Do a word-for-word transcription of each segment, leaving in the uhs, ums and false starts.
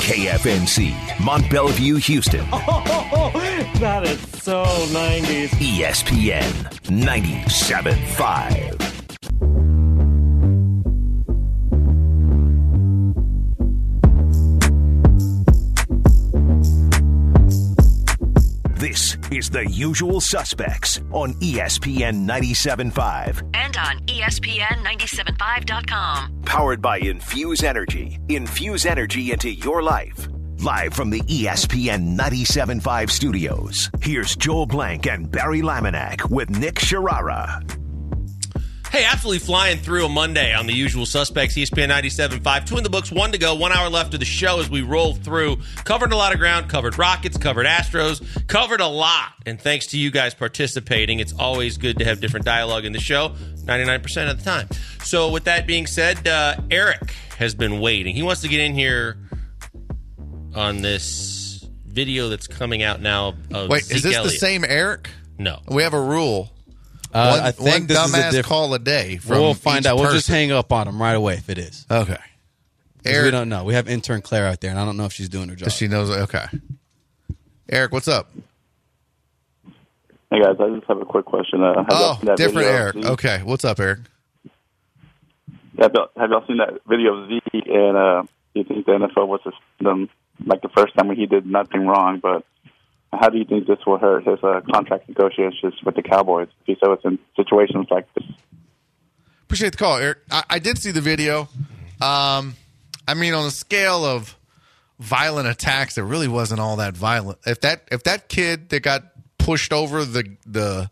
K F N C, Mont Bellevue, Houston. Oh, that is so nineties. E S P N ninety-seven point five. This is The Usual Suspects on E S P N ninety-seven point five. And on E S P N ninety-seven point five dot com. Powered by Infuse Energy. Infuse energy into your life. Live from the E S P N ninety-seven point five studios, here's Joel Blank and Barry Laminack with Nick Sharara. Hey, absolutely flying through a Monday on The Usual Suspects, E S P N ninety-seven point five. Two in the books, one to go, one hour left of the show as we roll through. Covered a lot of ground, covered Rockets, covered Astros, covered a lot. And thanks to you guys participating, it's always good to have different dialogue in the show, ninety-nine percent of the time. So with that being said, uh, Eric has been waiting. He wants to get in here on this video that's coming out now of Wait, Zeke is this Elliott. the same Eric? No. We have a rule. Uh, one I think one this is a dumbass diff- call a day from We'll find each out. We'll just person. hang up on him right away if it is. Okay. 'Cause Eric, we don't know. We have intern Claire out there, and I don't know if she's doing her job. she knows. Okay. Eric, what's up? Hey guys, I just have a quick question. Uh, have y'all Oh, seen that different video of Eric. Zeke? Okay, what's up, Eric? Have y'all, have y'all seen that video of Zeke? And uh, do you think the N F L was just them like the first time when he did nothing wrong? But how do you think this will hurt his uh, contract negotiations with the Cowboys if he still is in situations like this? Appreciate the call, Eric. I, I did see the video. Um, I mean, on the scale of violent attacks, it really wasn't all that violent. If that if that kid that got pushed over the the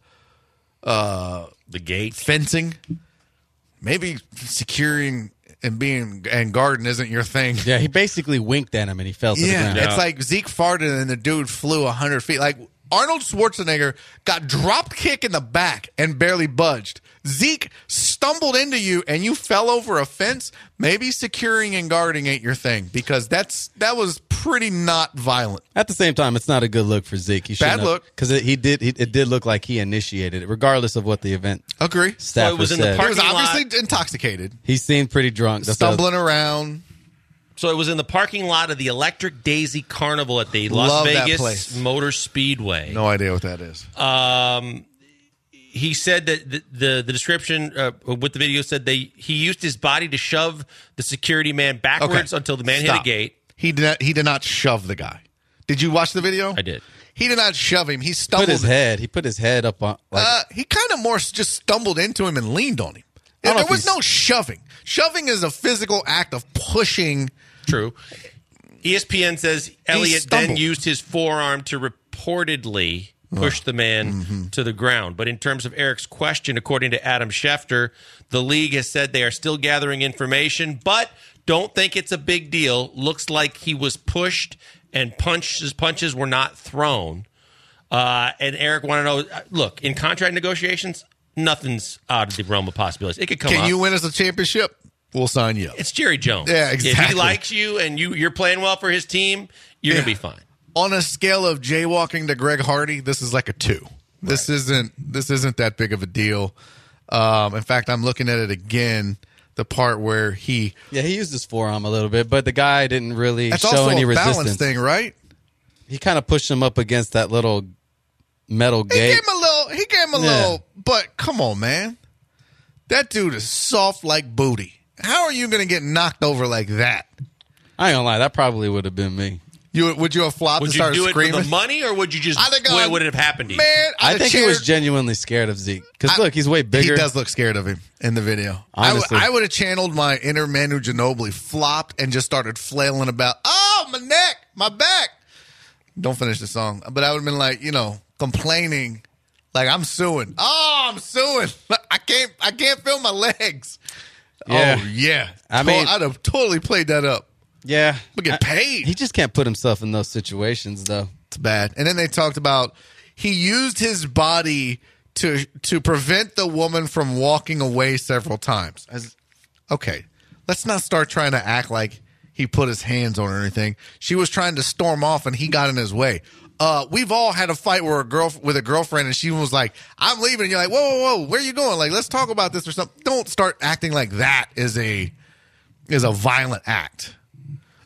uh, The gate. fencing, maybe securing and being and guarding isn't your thing. Yeah, he basically winked at him, and he fell to the Yeah, ground. it's like Zeke farted and the dude flew one hundred feet. Like Arnold Schwarzenegger got drop kick in the back and barely budged. Zeke stumbled into you and you fell over a fence. Maybe securing and guarding ain't your thing because that's that was pretty not violent. At the same time, it's not a good look for Zeke. He Bad look. because it, he did. He, it did look like he initiated it, regardless of what the event Agree. staffer it was in the said. He was Parking lot. obviously intoxicated, He seemed pretty drunk. That's stumbling around. So it was in the parking lot of the Electric Daisy Carnival at the Las Love that Vegas place. Motor Speedway. No idea what that is. Um, he said that the the, the description uh, with the video said they he used his body to shove the security man backwards Okay. until the man Stop. hit a gate. He did not. He did not shove the guy. Did you watch the video? I did. He did not shove him. He Put stumbled. his head. He put his head up on. Like, Uh, he kind of more just stumbled into him and leaned on him. I don't know There if was he's- no shoving. Shoving is a physical act of pushing. True. E S P N says Elliott then stumbled. used his forearm to reportedly push the man Mm-hmm. to the ground. But in terms of Eric's question, according to Adam Schefter, the league has said they are still gathering information, but don't think it's a big deal. Looks like he was pushed and punches punches were not thrown. Uh, and Eric want to know, look, in contract negotiations, nothing's out of the realm of possibilities. It could come Can up. you win us a championship? We'll sign you. It's Jerry Jones. Yeah, If he exactly. likes you and you, you're playing well for his team, you're Yeah. going to be fine. On a scale of jaywalking to Greg Hardy, this is like a two. This isn't. This isn't that big of a deal. Um, in fact, I'm looking at it again. The part where he. yeah, he used his forearm a little bit, but the guy didn't really That's show also any a balance resistance. thing, right? He kind of pushed him up against that little metal He gate. gave him a little. He gave him a Yeah. little. But come on, man. That dude is soft like booty. How are you going to get knocked over like that? I ain't gonna lie, that probably would have been me. You would you have flopped Would and you started do it screaming? for the money, or would you just? I'd have gone, what would it have happened to you? Man, I'd I have think he was cheered- genuinely scared of Zeke. Because I- look, he's way bigger. He does look scared of him in the video. Honestly. I would have channeled my inner Manu Ginobili, flopped, and just started flailing about. Oh, my neck, my back. Don't finish the song, but I would have been like, you know, complaining, like I'm suing. Oh, I'm suing. I can't. I can't feel my legs. Yeah. Oh yeah. I To- mean- I'd have totally played that up. Yeah. But get paid. He just can't put himself in those situations, though. It's bad. And then they talked about he used his body to to prevent the woman from walking away several times. As, okay, let's not start trying to act like he put his hands on her or anything. She was trying to storm off, and he got in his way. Uh, we've all had a fight where a girl with a girlfriend, and she was like, "I'm leaving." And you're like, "Whoa, whoa, whoa! Where are you going? Like, let's talk about this or something." Don't start acting like that is a is a violent act.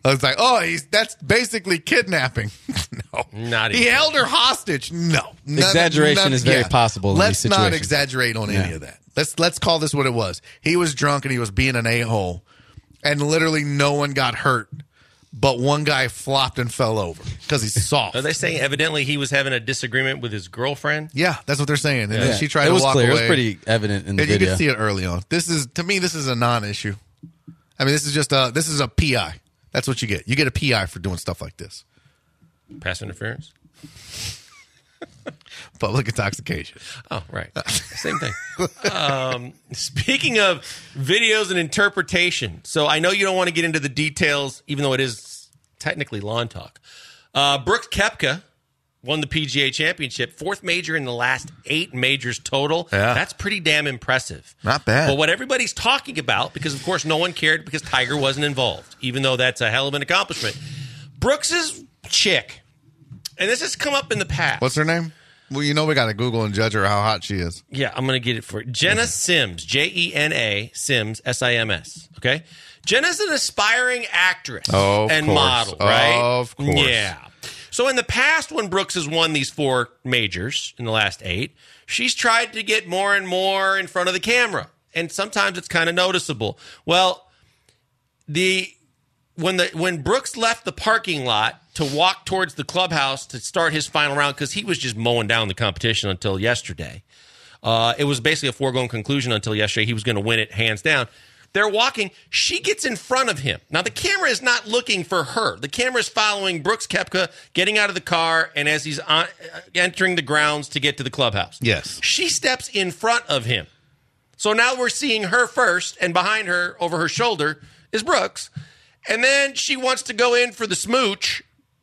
I was like, oh, he's that's basically kidnapping. No. Not he even. held her hostage. No. None- Exaggeration none- is very yeah. possible in Let's these not situations. exaggerate on Yeah. any of that. Let's let's call this what it was. He was drunk and he was being an a-hole, and literally no one got hurt, but one guy flopped and fell over because he's soft. Are they saying evidently he was having a disagreement with his girlfriend? Yeah, that's what they're saying. And then Yeah. she tried it to was walk clear. away. It was pretty evident in the And you video. can see it early on. This is to me, this is a non-issue. I mean, this is just a this is a P I. That's what you get. You get a P I for doing stuff like this. Pass interference? Public intoxication. Oh, right. Same thing. Um, speaking of videos and interpretation, so I know you don't want to get into the details, even though it is technically lawn talk. Uh, Brooks Koepka won the P G A Championship, fourth major in the last eight majors total. Yeah. That's pretty damn impressive. Not bad. But what everybody's talking about, because of course no one cared because Tiger wasn't involved, even though that's a hell of an accomplishment. Brooks's chick, and this has come up in the past. What's her name? Well, you know we got to Google and judge her how hot she is. Yeah, I'm going to get it for you. Jenna Sims, J E N A, Sims, S I M S. Okay? Jenna's an aspiring actress Of and course. model, right? Of course. Yeah. So in the past, when Brooks has won these four majors in the last eight, she's tried to get more and more in front of the camera. And sometimes it's kind of noticeable. Well, the when the when Brooks left the parking lot to walk towards the clubhouse to start his final round, because he was just mowing down the competition until yesterday. Uh, it was basically a foregone conclusion until yesterday. He was going to win it hands down. They're walking. She gets in front of him. Now, the camera is not looking for her. The camera is following Brooks Koepka getting out of the car and as he's on, entering the grounds to get to the clubhouse. Yes. She steps in front of him. So now we're seeing her first, and behind her, over her shoulder, is Brooks. And then she wants to go in for the smooch,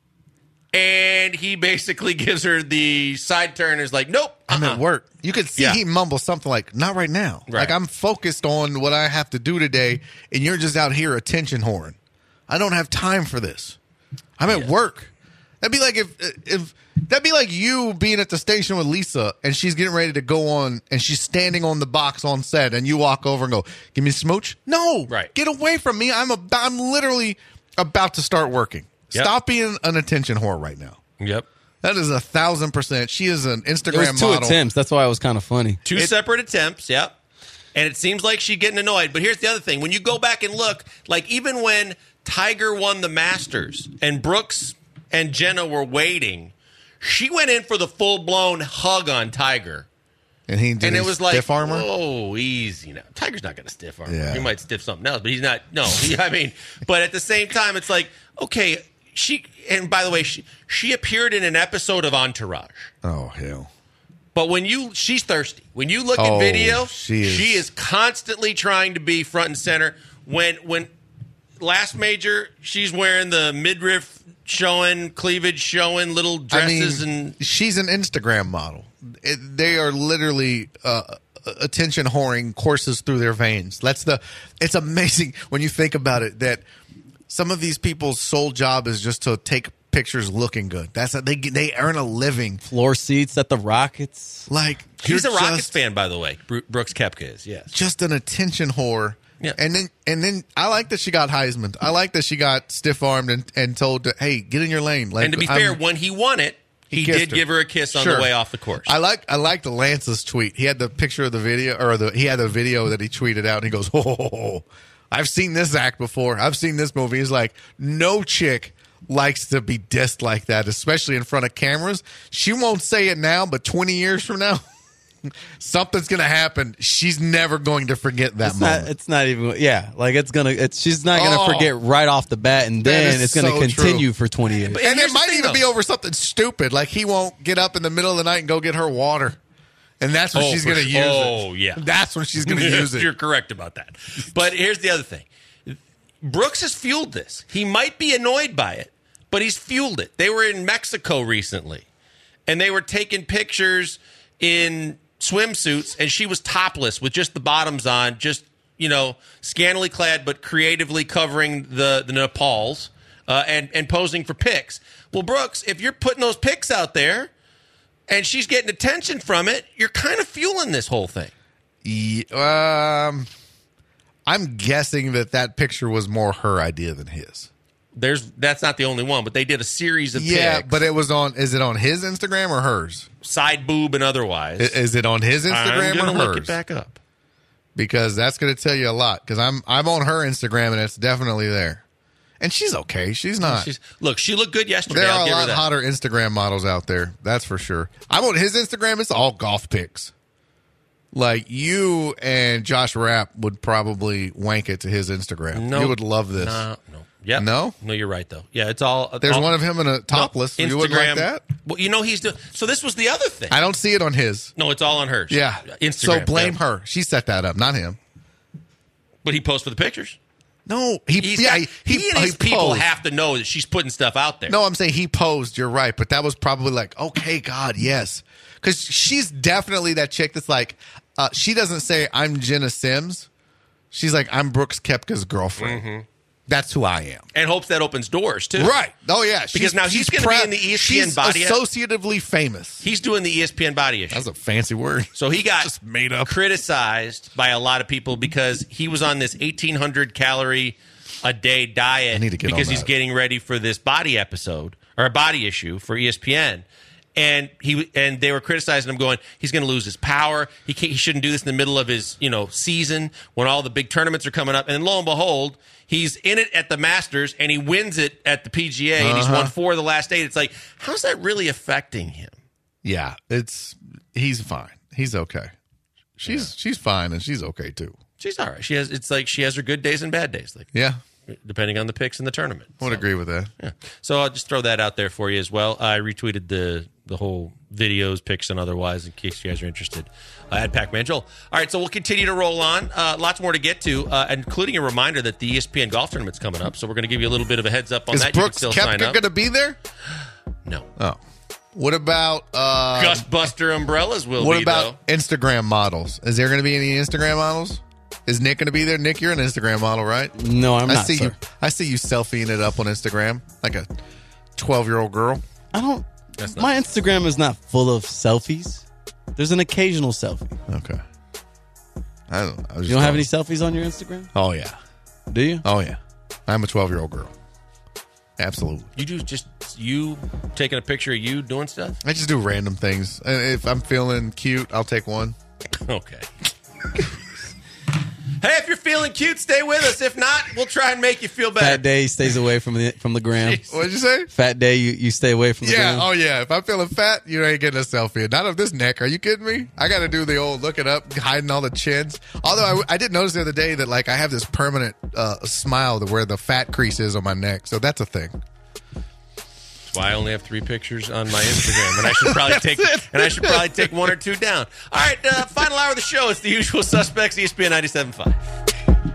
and he basically gives her the side turn and is like, nope. I'm uh-uh. at work. You could see Yeah. he mumble something like, not right now. Right. Like, I'm focused on what I have to do today, and you're just out here attention whoring. I don't have time for this. I'm at Yeah. work. That'd be like if if that'd be like you being at the station with Lisa, and she's getting ready to go on, and she's standing on the box on set, and you walk over and go, give me a smooch? No. Right. Get away from me. I'm, about, I'm literally about to start working. Yep. Stop being an attention whore right now. Yep. That is a thousand percent. She is an Instagram It was two model. attempts. That's why it was kind of funny. Two It- separate attempts, yep. And it seems like she's getting annoyed. But here's the other thing. When you go back and look, like even when Tiger won the Masters and Brooks and Jenna were waiting, she went in for the full-blown hug on Tiger. And he did And it his was like, stiff armor. oh, easy now. Tiger's not going to stiff armor. Yeah. He might stiff something else, but he's not. No, he, I mean, but at the same time, it's like, okay, she. And by the way, she she appeared in an episode of Entourage. Oh hell! But when you, she's thirsty. When you look Oh, at video, she is. she is constantly trying to be front and center. When when last major, she's wearing the midriff showing, cleavage showing, little dresses, I mean, and she's an Instagram model. It, they are literally uh, attention whoring courses through their veins. That's the. It's amazing when you think about it that some of these people's sole job is just to take pictures looking good. That's a, they they earn a living. Floor seats at the Rockets. Like he's a you're Rockets just- fan, by the way. Bro- Brooks Koepka is, yes. just an attention whore. Yeah. And then and then I like that she got Heisman. I like that she got stiff armed and, and told to, hey, get in your lane. Like, And to be I'm- fair, when he won it, he, kissed did her. give her a kiss on Sure. the way off the course. I like I like the Lance's tweet. He had the picture of the video or the he had the video that he tweeted out and he goes, oh, I've seen this act before. I've seen this movie. He's like, no chick likes to be dissed like that, especially in front of cameras. She won't say it now, but twenty years from now, something's gonna happen. She's never going to forget that It's moment. not. It's not even. Yeah, like it's gonna. It's she's not gonna Oh. forget right off the bat, and That then is it's gonna so continue true. for twenty years. But- and here's it the might thing, even though. be over something stupid, like he won't get up in the middle of the night and go get her water, and that's when Oh, she's for going to sure. use it. Oh, yeah. That's when she's going to use You're it. correct about that. But here's the other thing. Brooks has fueled this. He might be annoyed by it, but he's fueled it. They were in Mexico recently, and they were taking pictures in swimsuits, and she was topless with just the bottoms on, just, you know, scantily clad, but creatively covering the, the Nepals uh, and, and posing for pics. Well, Brooks, if you're putting those pics out there and she's getting attention from it, you're kind of fueling this whole thing. Yeah, um, I'm guessing that that picture was more her idea than his. There's that's not the only one, but they did a series of Yeah, pics, but it was on. Is it on his Instagram or hers? side boob and otherwise. I- Is it on his Instagram I'm or gonna look hers? it back up. Because that's going to tell you a lot. Because I'm I'm on her Instagram and it's definitely there, and she's okay. She's not. She's, look, she looked good yesterday. There I'll are a give her lot that. hotter Instagram models out there. That's for sure. I'm on his Instagram. It's all golf pics. Like you and Josh Rapp would probably wank it to his Instagram. No, you would love this. No, no. Yeah. No? No, you're right, though. Yeah, it's all. There's all, one of him in a topless. No, you wouldn't like Instagram- that? Well, you know, he's doing. So this was the other thing. I don't see it on his. No, it's all on hers. Yeah. Instagram. So blame yeah. her. She set that up, not him. But he posted the pictures. No, he He's yeah, got, he, he and his he people posed. have to know that she's putting stuff out there. No, I'm saying he posed. You're right, but that was probably like, okay, God, yes, because she's definitely that chick that's like, uh, she doesn't say I'm Jenna Sims. She's like, I'm Brooks Koepka's girlfriend. Mm-hmm. That's who I am. And hopes that opens doors too. Right? Oh yeah, Because she's, now he's she's gonna be proud- in the E S P N she's body- associatively famous. He's doing the E S P N body issue. That's a fancy word. So he got Just made up. criticized by a lot of people because he was on this eighteen hundred calorie a day diet I need to get on because he's that. getting ready for this body episode or a body issue for E S P N. And he and they were criticizing him, going, he's going to lose his power. He can't, he shouldn't do this in the middle of his you know season when all the big tournaments are coming up. And then lo and behold, he's in it at the Masters and he wins it at the P G A and he's Uh-huh. won four of the last eight. It's like, how's that really affecting him? Yeah, it's he's fine. He's okay. She's she's fine and she's okay too. She's all right. She has. It's like she has her good days and bad days, like Yeah, depending on the picks in the tournament. I would So, agree with that. Yeah. So I'll just throw that out there for you as well. I retweeted the the whole videos, pics, and otherwise in case you guys are interested. Uh, at Pac-Man Joel. All right, so we'll continue to roll on. Uh, lots more to get to, uh, including a reminder that the E S P N golf tournament's coming up. So we're going to give you a little bit of a heads up on Is that. Brooks you can still sign Koepka up. going to be there? No. Oh, what about uh, Gus Buster umbrellas will What be about though. Instagram models? Is there going to be any Instagram models? Is Nick going to be there? Nick, you're an Instagram model, right? No, I'm I not, see sir. you. I see you selfieing it up on Instagram like a twelve-year-old girl. I don't. That's not- My Instagram is not full of selfies. There's an occasional selfie. Okay. I don't. I was You don't have any selfies on your Instagram? Oh yeah. Do you? Oh yeah. I'm a twelve-year-old girl. Absolutely. You do just you taking a picture of you doing stuff? I just do random things. And if I'm feeling cute, I'll take one. Okay. Hey, if you're feeling cute, stay with us. If not, we'll try and make you feel better. Fat Day stays away from the from the gram. What'd you say? Fat Day, you, you stay away from the Yeah. gram. Oh yeah. If I'm feeling fat, you ain't getting a selfie. Not of this neck. Are you kidding me? I got to do the old look it up, hiding all the chins. Although I, I did notice the other day that like I have this permanent uh, smile to where the fat crease is on my neck. So that's a thing. That's why I only have three pictures on my Instagram, and I should probably take and I should probably take one or two down. All right, uh, final hour of the show. It's the usual suspects. E S P N ninety-seven point five.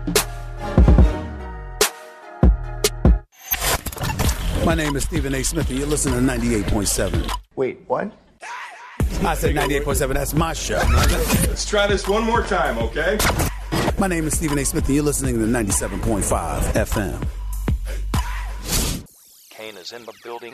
My name is Stephen A. Smith, and you're listening to ninety-eight point seven. Wait, what? I said ninety-eight point seven. That's my show. Let's try this one more time, okay? My name is Stephen A. Smith, and you're listening to ninety-seven point five F M. Kane is in the building.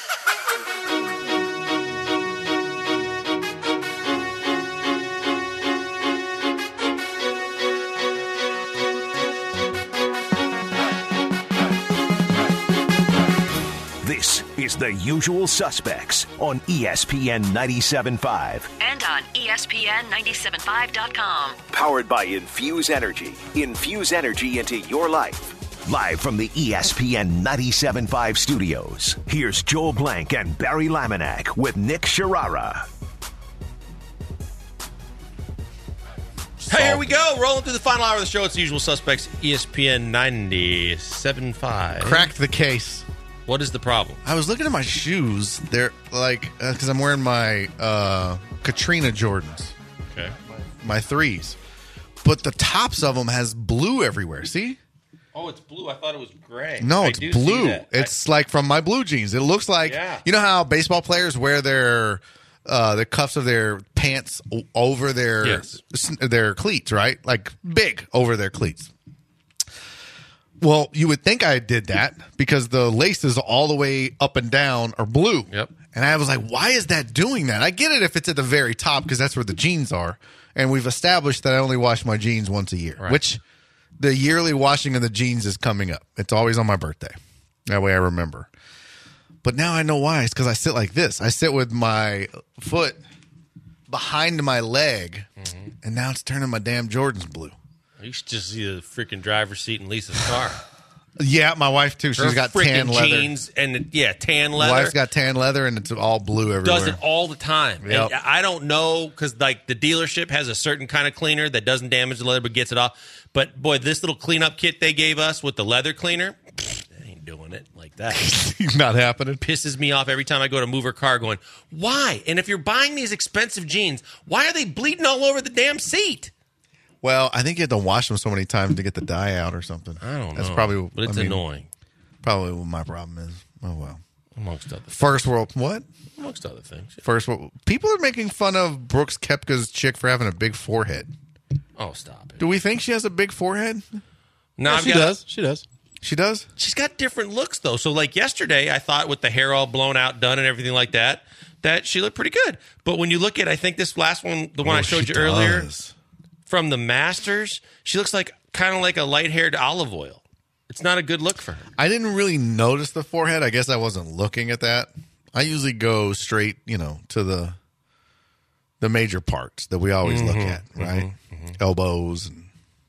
This is The Usual Suspects on E S P N ninety-seven point five. And on E S P N ninety-seven five dot com. Powered by Infuse Energy. Infuse energy into your life. Live from the E S P N ninety-seven point five studios, here's Joel Blank and Barry Laminack with Nick Sharara. Hey, here we go. Rolling through the final hour of the show. It's the usual suspects. E S P N ninety-seven point five. Cracked the case. What is the problem? I was looking at my shoes. They're like because I'm wearing my uh, Katrina Jordans, Okay. my threes, but the tops of them has blue everywhere. See? Oh, it's blue. I thought it was gray. No, I it's do see blue. that. It's like from my blue jeans. It looks like Yeah. you know how baseball players wear their uh, the cuffs of their pants o- over their Yes. their cleats, right? Like big over their cleats. Well, you would think I did that because the laces all the way up and down are blue. Yep. And I was like, why is that doing that? I get it if it's at the very top because that's where the jeans are. And we've established that I only wash my jeans once a year, Right. which the yearly washing of the jeans is coming up. It's always on my birthday. That way I remember. But now I know why. It's because I sit like this. I sit with my foot behind my leg, mm-hmm. and now it's turning my damn Jordans blue. You should just see the freaking driver's seat in Lisa's car. Yeah, my wife too. She's Her got tan leather. jeans and yeah, tan leather. My wife's got tan leather and it's all blue everywhere. Does it all the time. Yep. And I don't know because like the dealership has a certain kind of cleaner that doesn't damage the leather but gets it off. But boy, this little cleanup kit they gave us with the leather cleaner, that ain't doing it like that. Not happening. Pisses me off every time I go to move her car. Going, why? And if you're buying these expensive jeans, why are they bleeding all over the damn seat? Well, I think you have to wash them so many times to get the dye out or something. I don't know. That's probably, but it's I mean, annoying. Probably what my problem is. Oh well. Amongst other things. First world what? Amongst other things. Yeah. First world. People are making fun of Brooks Koepka's chick for having a big forehead. Oh, stop it. Do we think she has a big forehead? No, Yeah, I've she got- does. She does. She does? She's got different looks, though. So, like yesterday, I thought with the hair all blown out, done, and everything like that, that she looked pretty good. But when you look at, I think this last one, the one Oh, I showed she you earlier does. from the Masters, she looks like kind of like a light-haired olive oil. It's not a good look for her. I didn't really notice the forehead. I guess I wasn't looking at that. I usually go straight, you know, to the the major parts that we always look at, right? Mm-hmm. Elbows and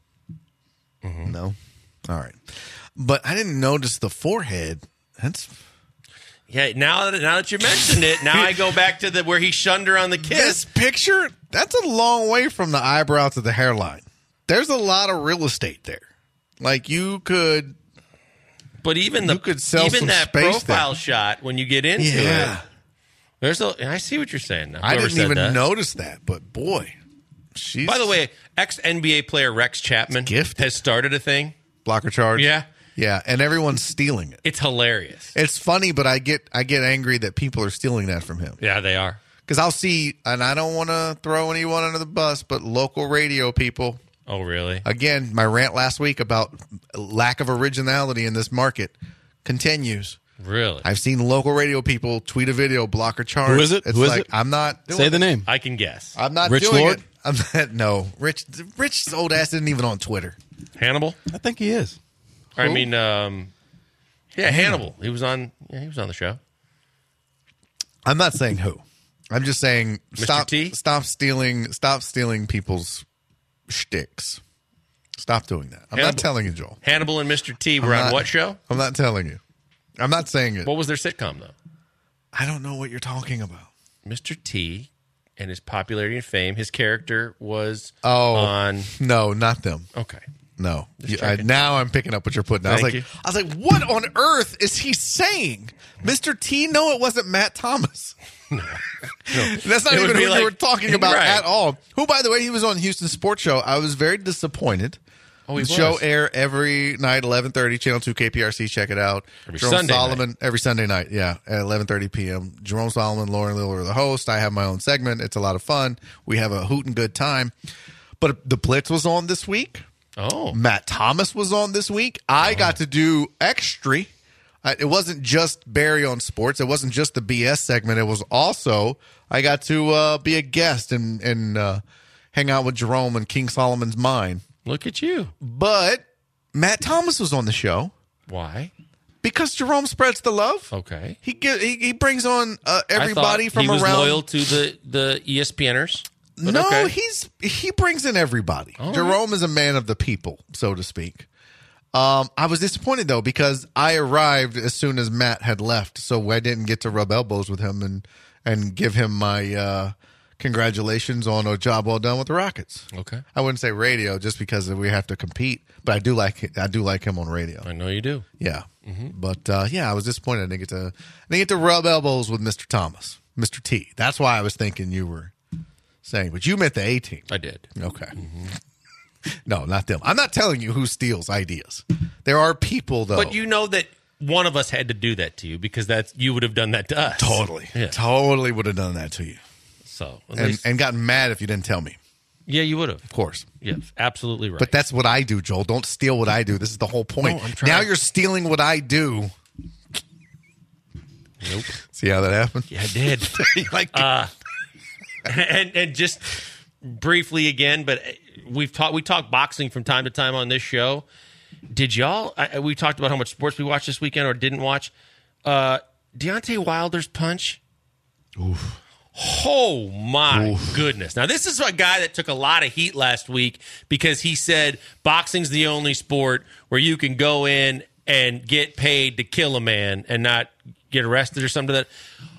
Mm-hmm. no, all right. But I didn't notice the forehead. That's Yeah, now that now that you mentioned it, now I go back to the where he shunned her on the this kiss. picture. That's a long way from the eyebrow to the hairline. There's a lot of real estate there. Like you could, But even the You could sell even some that space profile there. shot when you get into yeah. it, there's a. I see what you're saying now. I Whoever didn't said even that. notice that, but boy, she's By the way, ex N B A player Rex Chapman gifted. has started a thing. blocker charge. Yeah. yeah, and everyone's stealing it. It's hilarious. It's funny, but I get I get angry that people are stealing that from him. Yeah, they are. Because I'll see, and I don't want to throw anyone under the bus, but local radio people. Oh, really? Again, my rant last week about lack of originality in this market continues. Really? I've seen local radio people tweet a video, blocker charge. Who is it? It's Who is like it? I'm not doing Say the it. name. I can guess. I'm not Rich doing Lord? it. I'm not. No, Rich. Rich's old ass isn't even on Twitter. Hannibal? I think he is. I mean, um, yeah, Hannibal. He was on. Yeah, he was on the show. I'm not saying who. I'm just saying Mister stop. T? Stop stealing. Stop stealing people's shticks. Stop doing that. I'm Hannibal. not telling you, Joel. Hannibal and Mister T were I'm on not- what show? I'm not telling you. I'm not saying it. What was their sitcom though? I don't know what you're talking about. Mister T and his popularity and fame. His character was Oh, on. no, not them. Okay. No. You- I, checking. now I'm picking up what you're putting. I was Thank like, you. I was like, what on earth is he saying? Mister T? No, it wasn't Matt Thomas. No, that's not It would even be who like- you were talking about Right. at all. Who, by the way, he was on Houston Sports Show. I was very disappointed. Oh, he the show was. air every night, eleven thirty, Channel two K P R C. Check it out. Every Jerome Sunday Solomon every Sunday night. Yeah, at eleven thirty p.m. Jerome Solomon, Lauren Liller are the host. I have my own segment. It's a lot of fun. We have a hoot and good time. But the Blitz was on this week. Oh, Matt Thomas was on this week. I got to do extra. Uh, it wasn't just Barry on sports. It wasn't just the B S segment. It was also I got to uh, be a guest and and uh, hang out with Jerome and King Solomon's Mine. look at you. But Matt Thomas was on the show Why? because Jerome spreads the love. Okay. He get, he, he brings on uh, I everybody thought from he was around. loyal to the the ESPNers. But no, okay. he's he brings in everybody. All Jerome is a man of the people, so to speak. Um, I was disappointed though because I arrived as soon as Matt had left, so I didn't get to rub elbows with him and and give him my uh, congratulations on a job well done with the Rockets. Okay. I wouldn't say radio just because we have to compete, but I do like I do like him on radio. I know you do. Yeah, but uh, yeah, I was disappointed. I didn't get to I didn't get to rub elbows with Mister Thomas, Mister T. That's why I was thinking you were saying, but you meant the A team. I did. Okay. No, not them. I'm not telling you who steals ideas. There are people though. But you know that one of us had to do that to you because that's you would have done that to us. totally, Yeah. totally would have done that to you, So at and least- and gotten mad if you didn't tell me. yeah, you would have. Of course. Yes, absolutely right. But that's what I do, Joel. Don't steal what I do. This is the whole point. No, I'm trying- Now you're stealing what I do. nope. See how that happened? Yeah, I did. like Uh, and and just briefly again, but we've talked we talk boxing from time to time on this show, Did y'all? I, we talked about how much sports we watched this weekend or didn't watch. Uh, Deontay Wilder's punch. Oof. Oh my Oof. goodness! Now this is a guy that took a lot of heat last week because he said boxing's the only sport where you can go in and get paid to kill a man and not get arrested or something like that.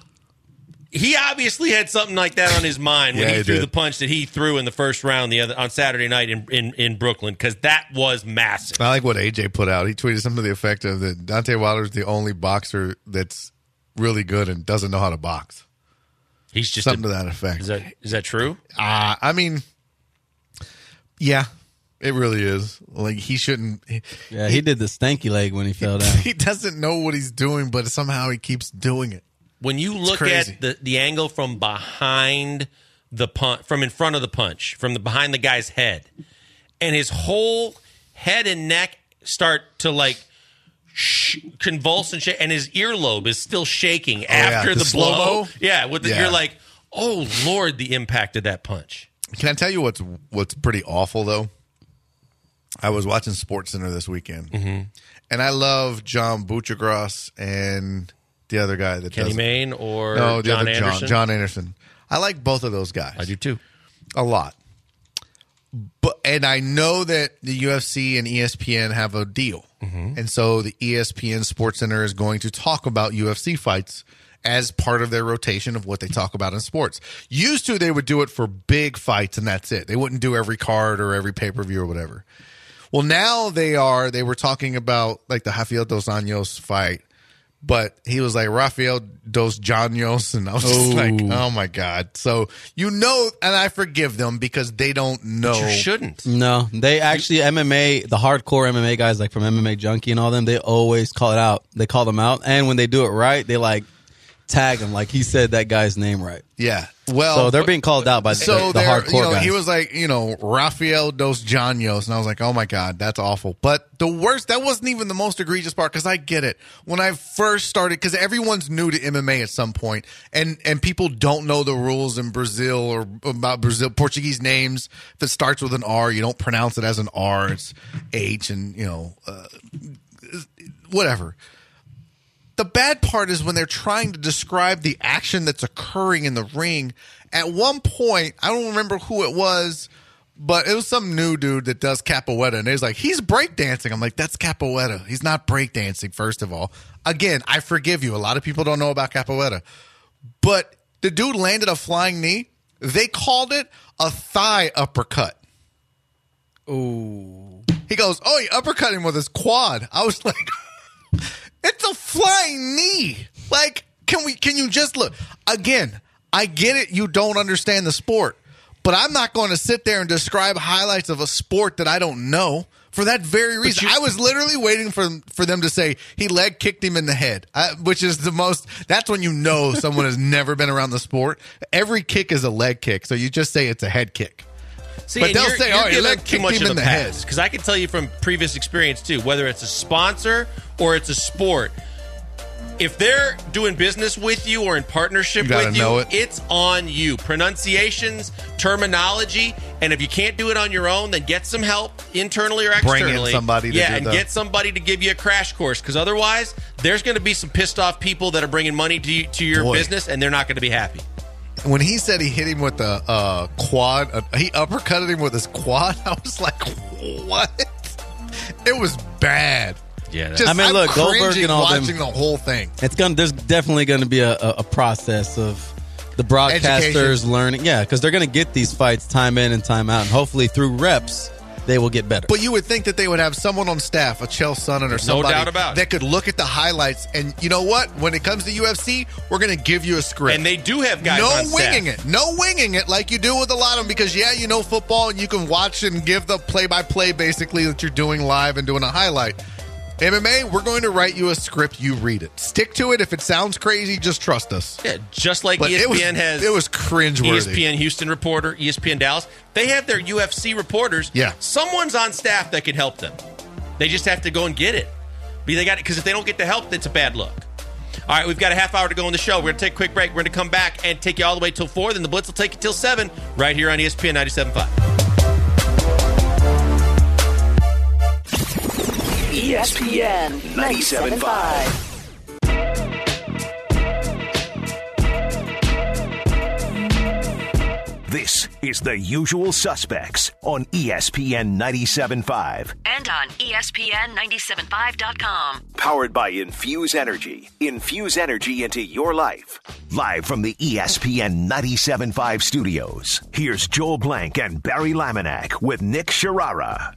He obviously had something like that on his mind when yeah, he, he threw did. the punch that he threw in the first round the other on Saturday night in in, in Brooklyn, because that was massive. I like what A J put out. He tweeted something to the effect of that Deontay Wilder is the only boxer that's really good and doesn't know how to box. He's just something a, to that effect. Is that is that true? Uh, I mean, yeah, it really is. Like he shouldn't. He, Yeah, he did the stanky leg when he fell down. He doesn't know what he's doing, but somehow he keeps doing it. When you look crazy. at the, the angle from behind the punch, from in front of the punch, from the behind the guy's head, and his whole head and neck start to like sh- convulse and shake, and his earlobe is still shaking Oh, yeah. after The the, blow. slow-mo? Yeah, with the, Yeah. you're like, oh Lord, the impact of that punch. Can I tell you what's what's pretty awful though? I was watching SportsCenter this weekend, Mm-hmm. and I love John Buccigross and the other guy that Kenny does Mayne or no, the John other Anderson? John, John Anderson. I like both of those guys. I do too. A lot. But and I know that the U F C and E S P N have a deal. Mm-hmm. And so the E S P N SportsCenter is going to talk about U F C fights as part of their rotation of what they talk about in sports. Used to, they would do it for big fights and that's it. They wouldn't do every card or every pay-per-view or whatever. Well, now they are. They were talking about like the Rafael Dos Anjos fight. But he was like Rafael Dos Anjos, and I was just Oh. like, oh my God. So you know, and I forgive them because they don't know. But you shouldn't. No, they actually M M A, the hardcore M M A guys like from M M A Junkie and all them, they always call it out. They call them out, and when they do it right, they like tag him like he said that guy's name right. Yeah. Well, So they're being called out by so the, the they're, hardcore you know, guys. he was like, you know, Rafael Dos Anjos, and I was like, oh my God, that's awful. But the worst, that wasn't even the most egregious part because I get it. When I first started, because everyone's new to M M A at some point, and and people don't know the rules in Brazil or about Brazil Portuguese names. If it starts with an R, you don't pronounce it as an R. It's H, and you know, uh, whatever. The bad part is when they're trying to describe the action that's occurring in the ring. At one point, I don't remember who it was, but it was some new dude that does capoeira, and he's like, he's breakdancing. I'm like, that's capoeira. He's not breakdancing, first of all. Again, I forgive you. A lot of people don't know about capoeira. But the dude landed a flying knee. They called it a thigh uppercut. Ooh. He goes, oh, he uppercut him with his quad. I was like... It's a flying knee. Like, can we? Can you just look? Again, I get it. You don't understand the sport. But I'm not going to sit there and describe highlights of a sport that I don't know for that very reason. You, I was literally waiting for for them to say he leg kicked him in the head, I, which is the most. That's when you know someone has never been around the sport. Every kick is a leg kick, so you just say it's a head kick. See, but they'll you're, say, you're "Oh, you giving leg too kicked much him of in the the head." pass because I can tell you from previous experience too, whether it's a sponsor or it's a sport. If they're doing business with you or in partnership You gotta with you, know it. it's on you. Pronunciations, terminology, and if you can't do it on your own, then get some help internally or Bring in externally. somebody to yeah, do and the- get somebody to give you a crash course because otherwise, there's going to be some pissed off people that are bringing money to you, to your Boy. business, and they're not going to be happy. When he said he hit him with the uh, quad, uh, he uppercutted him with his quad. I was like, what? It was bad. Yeah, Just, I mean, I'm look, Goldberg cringing and all them- watching the whole thing. It's gonna. There's definitely going to be a, a, a process of the broadcasters Education. learning. Yeah, because they're going to get these fights time in and time out, and hopefully through reps they will get better. But you would think that they would have someone on staff, a Chael Sonnen or There's no somebody doubt about it. that could look at the highlights. And you know what? When it comes to U F C, we're going to give you a script. And they do have guys no on staff. winging it. No winging it like you do with a lot of them because, yeah, you know football and you can watch and give the play-by-play basically that you're doing live and doing a highlight. M M A, we're going to write you a script. You read it. Stick to it. If it sounds crazy, just trust us. Yeah, just like But E S P N it was, has it was cringeworthy. E S P N Houston reporter, E S P N Dallas. They have their U F C reporters. Yeah. Someone's on staff that can help them. They just have to go and get it. But they got it because if they don't get the help, it's a bad look. All right, we've got a half hour to go on the show. We're going to take a quick break. We're going to come back and take you all the way till four. Then the Blitz will take you till seven right here on E S P N ninety-seven point five. E S P N ninety-seven point five. This is The Usual Suspects on E S P N ninety-seven point five. And on E S P N ninety-seven point five dot com. Powered by Infuse Energy. Infuse energy into your life. Live from the E S P N ninety-seven point five studios, here's Joel Blank and Barry Laminack with Nick Sharara.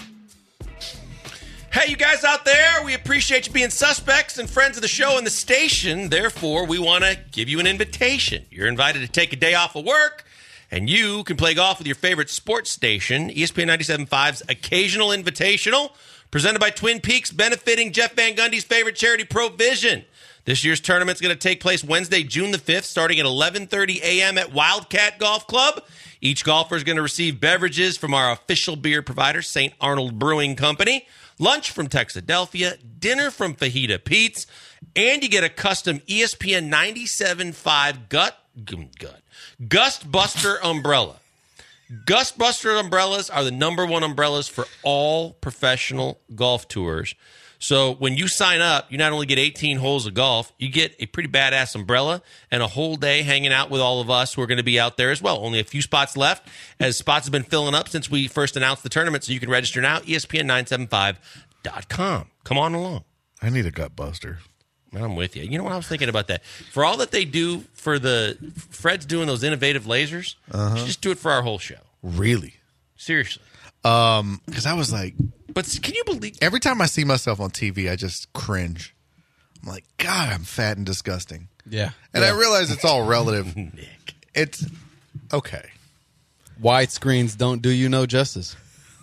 Hey, you guys out there, we appreciate you being suspects and friends of the show and the station. Therefore, we want to give you an invitation. You're invited to take a day off of work, and you can play golf with your favorite sports station, E S P N ninety-seven point five's Occasional Invitational, presented by Twin Peaks, benefiting Jeff Van Gundy's favorite charity, Provision. This year's tournament's going to take place Wednesday, June the fifth, starting at eleven thirty a.m. at Wildcat Golf Club. Each golfer is going to receive beverages from our official beer provider, Saint Arnold Brewing Company, lunch from Texadelphia, dinner from Fajita Pete's, and you get a custom E S P N ninety-seven point five gut, gut, Gust Buster umbrella. Gust Buster umbrellas are the number one umbrellas for all professional golf tours. So when you sign up, you not only get eighteen holes of golf, you get a pretty badass umbrella and a whole day hanging out with all of us who are going to be out there as well. Only a few spots left, as spots have been filling up since we first announced the tournament, so you can register now, E S P N nine seven five dot com. Come on along. I need a gut buster. I'm with you. You know what I was thinking about that? For all that they do for the Fred's doing those innovative lasers, uh-huh. just do it for our whole show. Really? Seriously. Um, because I was like, but can you believe? Every time I see myself on T V, I just cringe. I'm like, God, I'm fat and disgusting. Yeah. And yeah. I realize it's all relative. Nick. It's okay. Wide screens don't do you no justice.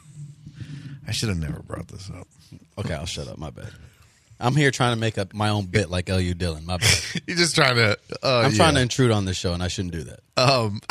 I should have never brought this up. Okay, I'll shut up. My bad. I'm here trying to make up my own bit like L U Dillon. My bad. You're just trying to. Uh, I'm yeah. trying to intrude on this show, and I shouldn't do that. Um,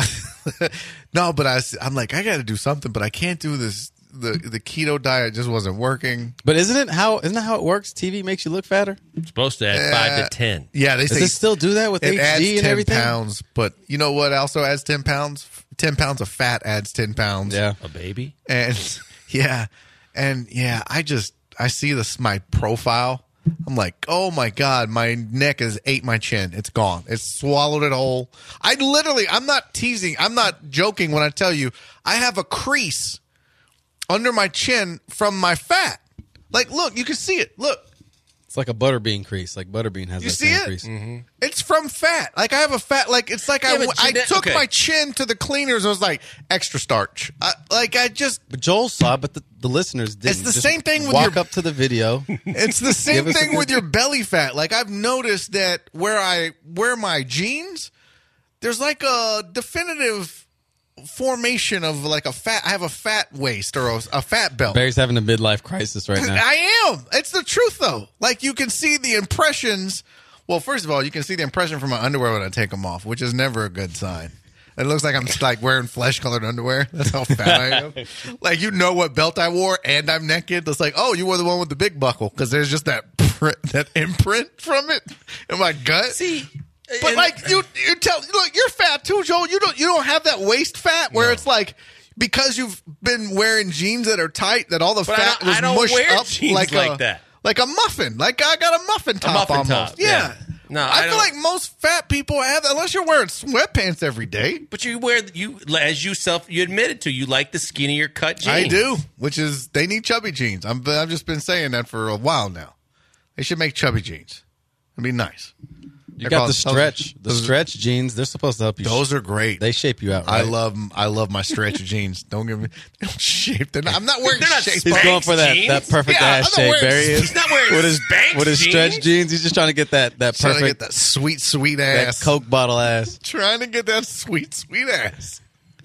no, but I, I'm like, I got to do something, but I can't do this. The the keto diet just wasn't working. But isn't it how isn't that how it works? T V makes you look fatter. It's supposed to add uh, five to ten. Yeah, they Does say it still do that with it H D adds and ten everything. Pounds, but you know what? Also adds ten pounds. Ten pounds of fat adds ten pounds. Yeah, a baby. And yeah, and yeah, I just I see this my profile. I'm like, oh my God, my neck has ate my chin. It's gone. It's swallowed it whole. I literally, I'm not teasing. I'm not joking when I tell you I have a crease under my chin from my fat. Like, look, you can see it. Look. It's like a butterbean crease. Like Butterbean has you that see same it? crease. Mm-hmm. It's from fat. Like, I have a fat, like, it's like yeah, I, I Jeanette, took okay. my chin to the cleaners. I was like, extra starch. I, like, I just. But Joel saw it, but the, the listeners didn't. It's the Just same thing with walk your. up to the video. It's the same Give us a thing good- with your belly fat. Like, I've noticed that where I wear my jeans, there's like a definitive formation of like a fat. I have a fat waist or a, a fat belt. Barry's having a midlife crisis right now. I am. It's the truth, though. Like, you can see the impressions. Well, first of all, you can see the impression from my underwear when I take them off, which is never a good sign. It looks like I'm like wearing flesh-colored underwear. That's how fat I am. Like, you know what belt I wore, and I'm naked. It's like, oh, you wore the one with the big buckle, because there's just that print, that imprint from it in my gut. See. But and, like you, you tell look, you're fat too, Joel. You don't, you don't have that waist fat where no. it's like because you've been wearing jeans that are tight that all the but fat I don't, was I don't mushed wear up jeans like, like a, that, like a muffin. Like I got a muffin top a muffin almost. top. Yeah. yeah. No, I, I, feel don't. like most fat people have, unless you're wearing sweatpants every day. But you wear you as you self you admitted to you like the skinnier cut jeans. I do, which is they need chubby jeans. I'm, I've just been saying that for a while now. They should make chubby jeans. It'd be nice. You got the stretch, the stretch jeans. They're supposed to help you. Those are great. They shape you out. Right? I love, I love my stretch jeans. Don't give me, they don't shape. They're not, I'm not wearing. They're not shape. He's going for that, jeans? that perfect Yeah, ass I'm not shape. wearing- Barry is. He's not wearing with his Spanx with his jeans. stretch jeans. He's just trying to get that that Trying to perfect get that sweet, sweet that ass. Coke bottle ass. Trying to get that sweet, sweet ass.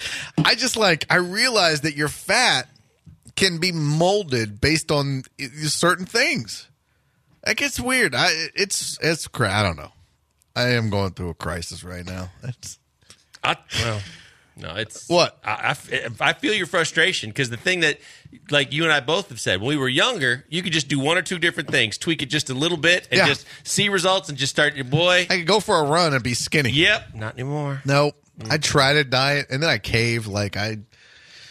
I just like. I realize that your fat can be molded based on i- certain things. That gets weird. I it's it's cra I don't know. I am going through a crisis right now. It's, I, well, no, it's What? I, I, I feel your frustration because the thing that, like you and I both have said, when we were younger, you could just do one or two different things, tweak it just a little bit, and Yeah. just see results, and just start your boy. I could go for a run and be skinny. Yep, not anymore. Nope. I tried a diet and then I caved. Like I,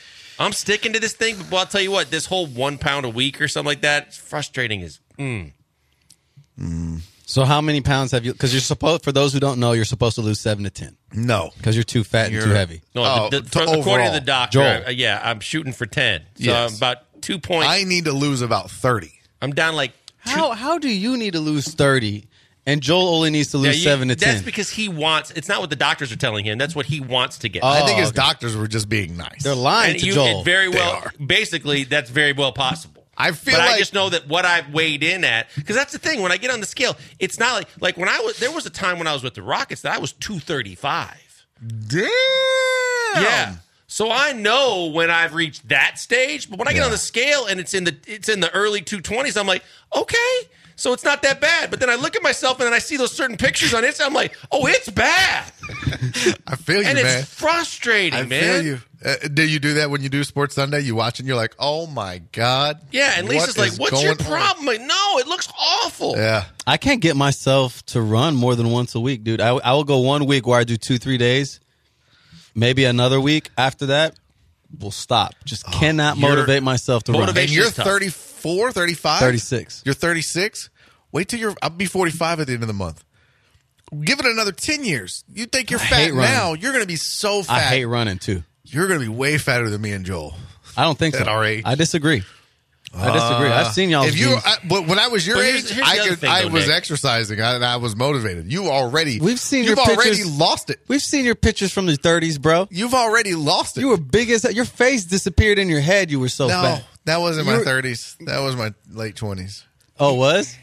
I'm sticking to this thing, but I'll tell you what, this whole one pound a week or something like that, it's frustrating as mm. Mm. So how many pounds have you? Because you're supposed, for those who don't know, you're supposed to lose seven to ten. No, because you're too fat You're- and too heavy. No, Oh, the, the, to according overall. to the doctor, Joel. uh, yeah, I'm shooting for ten. So Yes. I'm about two points. I need to lose about thirty. I'm down like How how do you need to lose thirty, and Joel only needs to Yeah, lose you- seven to ten? That's because he wants. It's not what the doctors are telling him. That's what he wants to get. Oh, I think his okay. doctors were just being nice. They're lying and to you, Joel. it very They well. are. Basically, that's very well possible. I feel but like I just know that what I've weighed in at, because that's the thing. When I get on the scale, it's not like like when I was. There was a time when I was with the Rockets that I was two thirty five. damn. Yeah. So I know when I've reached that stage, but when I get Yeah. on the scale and it's in the it's in the early two twenties, I'm like, okay, so it's not that bad. But then I look at myself and then I see those certain pictures on Instagram. I'm like, oh, it's bad, I feel you, and man. it's frustrating, I man. feel you. Uh, do you do that when you do Sports Sunday? You watch and you're like, oh my god. Yeah, and Lisa's what like, is what's your going on?" problem? I'm like, no, it looks awful. Yeah. I can't get myself to run more than once a week, dude. I, I will go one week where I do two, three days. Maybe another week after that, we'll stop. Just cannot you're- motivate myself to run. Motivation- And you're is tough. thirty-four, thirty-five? thirty-six. You're thirty-six? Wait till you're, I'll be forty-five at the end of the month. Give it another ten years. You think you're I fat hate running. now, you're going to be so fat. I hate running too. You're going to be way fatter than me and Joel. I don't think so. At our age. I disagree. I disagree. I've seen y'all. If you, I, but when I was your But age, here's- here's I the other could, thing, I though, was Nick. exercising I, and I was motivated. You already, We've seen you've your already pictures. lost it. We've seen your pictures from the thirties, bro. You've already lost it. You were big as your face disappeared in your head. You were so no, fat. that wasn't You my were- thirties. That was my late twenties. Oh, it was?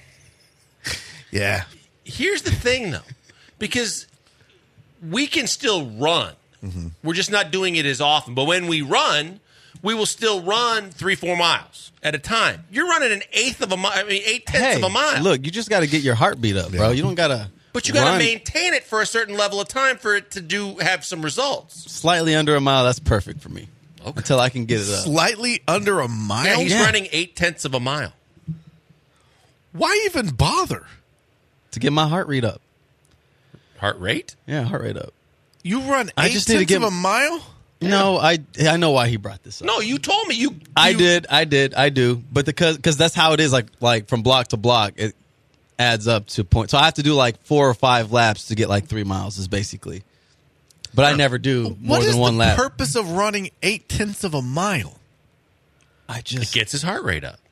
Yeah. Here's the thing, though, because we can still run. Mm-hmm. We're just not doing it as often. But when we run, we will still run three, four miles at a time. You're running an eighth of a mile. I mean, eight tenths Hey, of a mile. look, you just got to get your heartbeat up, bro. Yeah. You don't got to. but you got to maintain it for a certain level of time for it to do have some results. Slightly under a mile. That's perfect for me. Okay. Until I can get it up. Slightly under a mile. Yeah, he's yeah. running eight tenths of a mile. Why even bother? To get my heart rate up. Heart rate? Yeah, heart rate up. You run I eight just need to tenths give- of a mile? No, I I know why he brought this up. No, you told me you. I you- did, I did, I do. But because because that's how it is. Like like from block to block, it adds up to point. So I have to do like four or five laps to get like three miles. Is basically. But I never do more What is than one the lap. purpose of running eight tenths of a mile? I It just gets his heart rate up.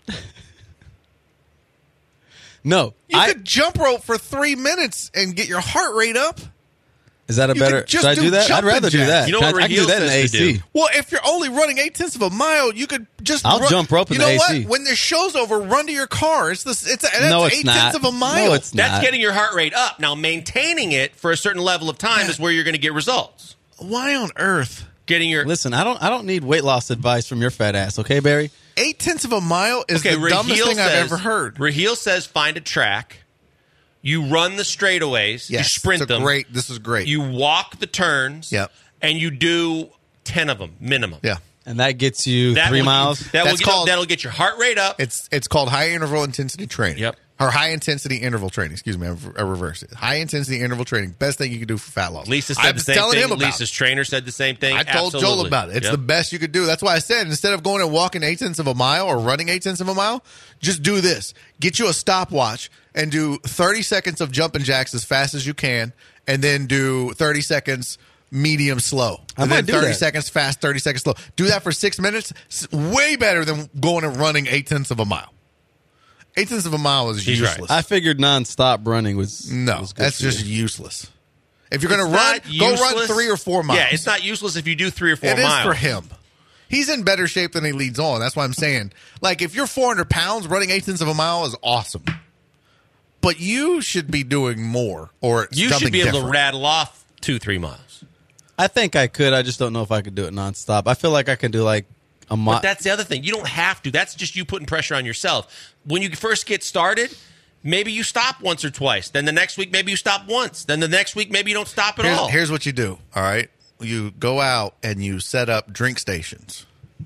no. You I, could jump rope for three minutes and get your heart rate up. is that a you better? could just Should I do do that? I'd jumping rather do jacks. that. You know Can what I, I can do Raheel that in says A to C. do? Well, if you're only running eight tenths of a mile, you could just. I'll run- jump rope in You the know A what? C. When the show's over, run to your car. It's this. It's that's No, it's eight not. tenths of a mile. No, it's That's not. getting your heart rate up. Now, maintaining it for a certain level of time is where you're going to get results. Why on earth? Getting your Listen, I don't I don't need weight loss advice from your fat ass, okay, Barry? Eight tenths of a mile is okay. the dumbest Raheel thing I've says- ever heard. Raheel says find a track. You run the straightaways. you Yes, sprint it's a them. Great. This is great. You walk the turns. Yep. And you do ten of them minimum. yeah. And that gets you That three will, miles. That will That's get, called- that'll get your heart rate up. It's it's called high interval intensity training. Yep. Or high intensity interval training. Excuse me, I, I reversed it. High intensity interval training. Best thing you can do for fat loss. Lisa I said the was same telling thing. him about Lisa's it. trainer said the same thing. I told Joel Absolutely. about it. It's Yep. the best you could do. That's why I said instead of going and walking eight tenths of a mile or running eight tenths of a mile, just do this. Get you a stopwatch and do thirty seconds of jumping jacks as fast as you can, and then do thirty seconds medium slow. I And might then do thirty that. seconds fast, thirty seconds slow. Do that for six minutes. It's way better than going and running eight tenths of a mile. Eight tenths of a mile is He's right. useless. I figured nonstop running was no, was good that's for just you. useless. If you're going to It's run, not go run useless. three or four miles. Yeah, it's not useless if you do three or four It is miles. for him. He's in better shape than he leads on. That's why I'm saying, like, if you're four hundred pounds, running eight tenths of a mile is awesome. But you should be doing more, or You something should be able different. to rattle off two, three miles. I think I could. I just don't know if I could do it nonstop. I feel like I can do like a But mile. that's the other thing. You don't have to. That's just you putting pressure on yourself. When you first get started, maybe you stop once or twice. Then the next week, maybe you stop once. Then the next week, maybe you don't stop at Here's, all. here's what you do. All right, you go out and you set up drink stations.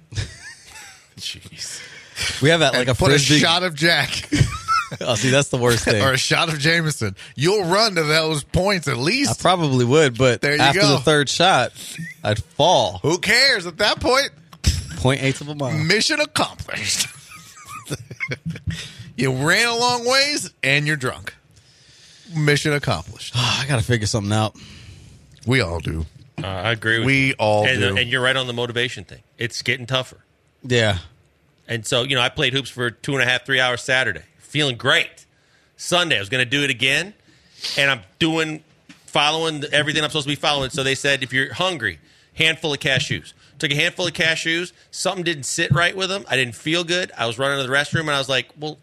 Jeez. We have that like and a put frisbee. a shot of Jack Oh, see, that's the worst thing. or a shot of Jameson. You'll run to those points at I least. probably would, but There you after go. the third shot, I'd fall. Who cares at that point? Point eighth of a mile. Mission accomplished. You ran a long ways and you're drunk. Mission accomplished. I got to figure something out. We all do. Uh, I agree with we you. all and, do. And you're right on the motivation thing. It's getting tougher. Yeah. And so, you know, I played hoops for two and a half, three hours Saturday. Feeling great. Sunday, I was going to do it again. And I'm doing, following everything I'm supposed to be following. So they said, if you're hungry, handful of cashews. Took a handful of cashews. Something didn't sit right with them. I didn't feel good. I was running to the restroom, and I was like, well,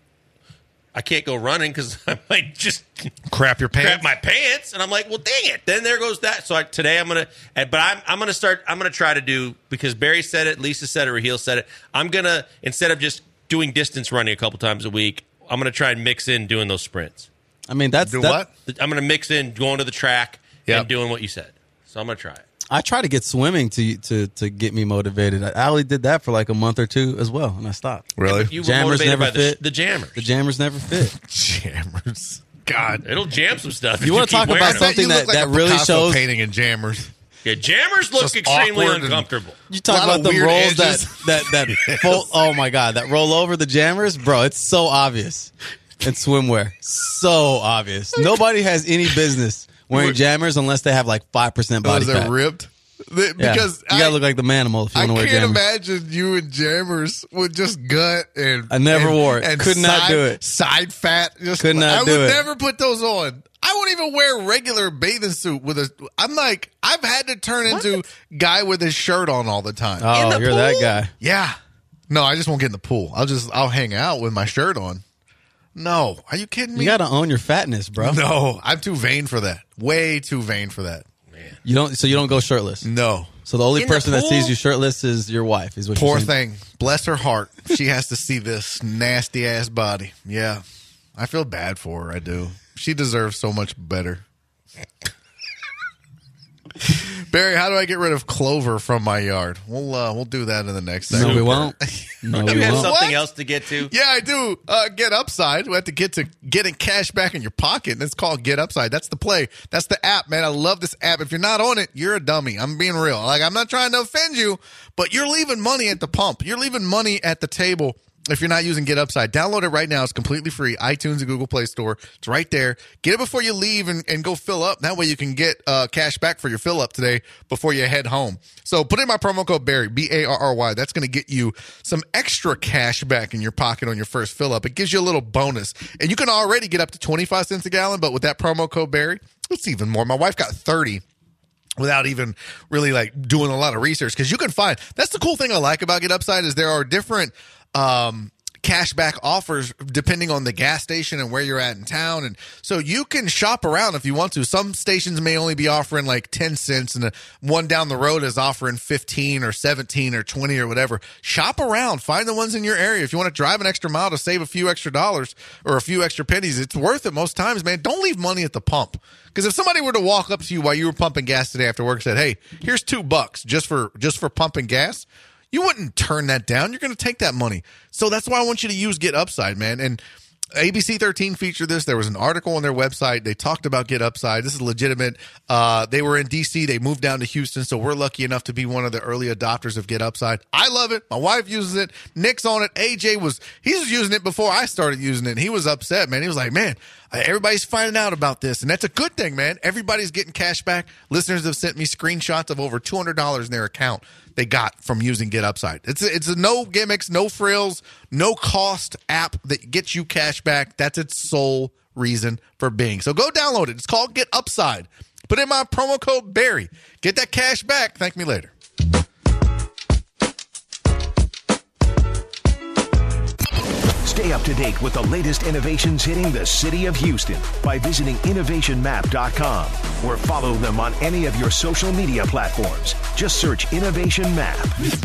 I can't go running because I might just crap your pants. Crap my pants. And I'm like, well, dang it. Then there goes that. So I, today I'm going to, but I'm, I'm going to start, I'm going to try to do, because Barry said it, Lisa said it, Raheel said it. I'm going to, instead of just doing distance running a couple times a week, I'm going to try and mix in doing those sprints. I mean, that's Do that, what? I'm going to mix in going to the track Yep. and doing what you said. So I'm going to try it. I try to get swimming to to to get me motivated. I only did that for like a month or two as well, and I stopped. Really? You were Jammers motivated never by the, fit. the jammers. The jammers never fit. Jammers. God. It'll jam some stuff. You want wanna to talk about something You look that- like that a really Picasso shows- painting in jammers. Yeah, jammers look Just extremely awkward and- uncomfortable. You talk Lot about of the weird rolls that edges. that that Yes. fold, oh my god, that roll over the jammers, bro. It's so obvious in swimwear, so obvious. Nobody has any business wearing jammers unless they have like five percent body Was it fat. ripped? The- Yeah. Because you gotta I, look like the manimal if you I want to wear can't jammers. imagine you and jammers with just gut and I never and, wore it. And Could not side, do it. Side fat. Just, Could not I do would it. never put those on. I won't even wear a regular bathing suit with a. I'm like, I've had to turn into guy with his shirt on all the time. Oh, the you're that pool? guy. Yeah. No, I just won't get in the pool. I'll just I'll hang out with my shirt on. No, are you kidding me? You gotta own your fatness, bro. No, I'm too vain for that. Way too vain for that. You don't. So you don't go shirtless. No. So the only In the person that pool? sees you shirtless is your wife. Is what Poor you're saying. thing. Bless her heart. She has to see this nasty ass body. Yeah. I feel bad for her. I do. She deserves so much better. Barry, how do I get rid of clover from my yard? We'll uh, we'll do that in the next No, segment. we won't. No, we You have won't. something What? else to get to? Yeah, I do. Uh, Get Upside. We have to get to getting cash back in your pocket, and it's called Get Upside. That's the play. That's the app, man. I love this app. If you're not on it, you're a dummy. I'm being real. Like, I'm not trying to offend you, but you're leaving money at the pump. You're leaving money at the table if you're not using Get Upside. Download it right now. It's completely free. iTunes and Google Play Store. It's right there. Get it before you leave and, and go fill up. That way you can get uh, cash back for your fill up today before you head home. So put in my promo code Barry, B A R R Y. That's going to get you some extra cash back in your pocket on your first fill up. It gives you a little bonus. And you can already get up to twenty-five cents a gallon, but with that promo code Barry, it's even more. My wife got thirty without even really like doing a lot of research, because you can find, that's the cool thing I like about Get Upside is there are different um cashback offers depending on the gas station and where you're at in town. And so you can shop around if you want to. Some stations may only be offering like ten cents, and the one down the road is offering fifteen or seventeen or twenty or whatever. Shop around, find the ones in your area. If you want to drive an extra mile to save a few extra dollars or a few extra pennies, it's worth it most times, man. Don't leave money at the pump. Because if somebody were to walk up to you while you were pumping gas today after work and said, hey, here's two bucks just for just for pumping gas, you wouldn't turn that down. You're going to take that money. So that's why I want you to use Get Upside, man. And A B C thirteen featured this. There was an article on their website. They talked about Get Upside. This is legitimate. Uh, they were in D C. They moved down to Houston, so we're lucky enough to be one of the early adopters of Get Upside. I love it. My wife uses it. Nick's on it. A J was, he was using it before I started using it. And he was upset, man. He was like, man, everybody's finding out about this. And that's a good thing, man. Everybody's getting cash back. Listeners have sent me screenshots of over two hundred dollars in their account they got from using Get Upside. It's a, it's a no gimmicks, no frills, no cost app that gets you cash back. That's its sole reason for being. So go download it. It's called Get Upside. Put in my promo code Barry. Get that cash back. Thank me later. Stay up to date with the latest innovations hitting the city of Houston by visiting innovation map dot com or follow them on any of your social media platforms. Just search Innovation Map.